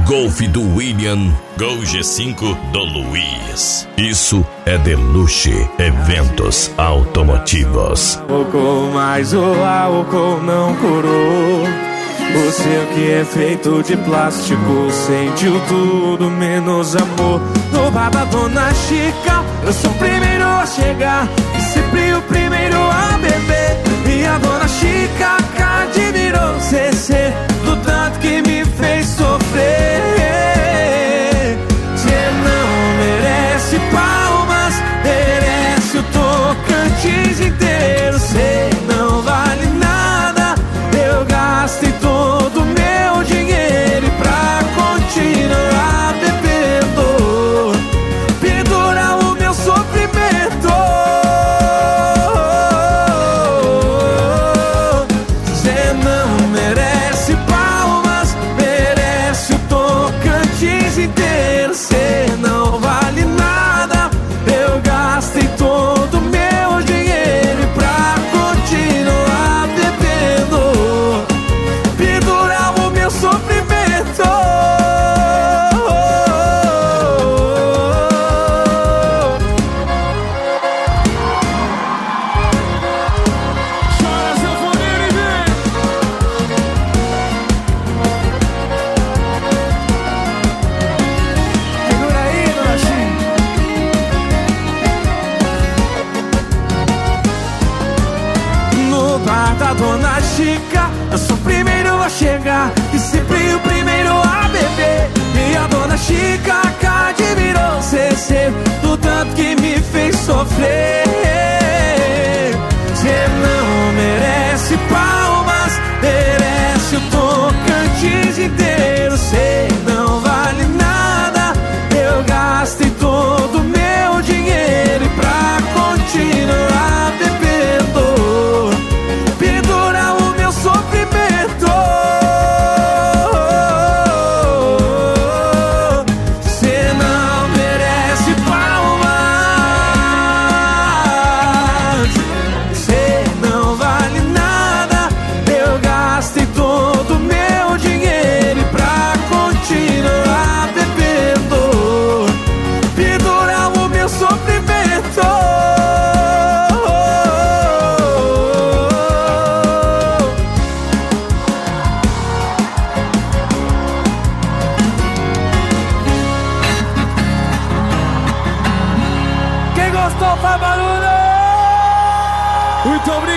Golf do William, Gol G5 do Luiz. Isso é Deluxe Eventos Automotivos. Álcool, mas o álcool não curou. Você que é feito de plástico sentiu tudo menos amor. No bar da Dona Chica, eu sou o primeiro a chegar e sempre o primeiro a beber. E a Dona Chica admirou CC do tanto que me fez sofrer. Cê não merece palmas, merece o Tocantins inteiro. Cê não vale nada, eu gastei todo o meu dinheiro. E pra continuar bebendo, pendurar o meu sofrimento. Cê não merece palmas, merece o Tocantins inteiro. Cê não vale nada, eu gastei todo o meu dinheiro. E pra continuar bebendo, pendurar o meu sofrimento. Chora, sanfoneiro, e vem! Segura aí, Dona Chica. No bar da Dona Chica, eu sou o primeiro a chegar e sempre o primeiro a beber. E a Dona Chica admirou CC do tanto que me fez sofrer. Cê não merece palmas, merece o Tocantins inteiro. Cê não vale nada, eu gastei todo o meu dinheiro. E pra continuar bebendo, pendurar o meu sofrimento. Cê não merece palmas, cê não vale nada, eu gastei todo o meu dinheiro. E pra continuar bebendo, pendurar o meu sofrimento. Quem gostou faz barulho! Muito obrigado!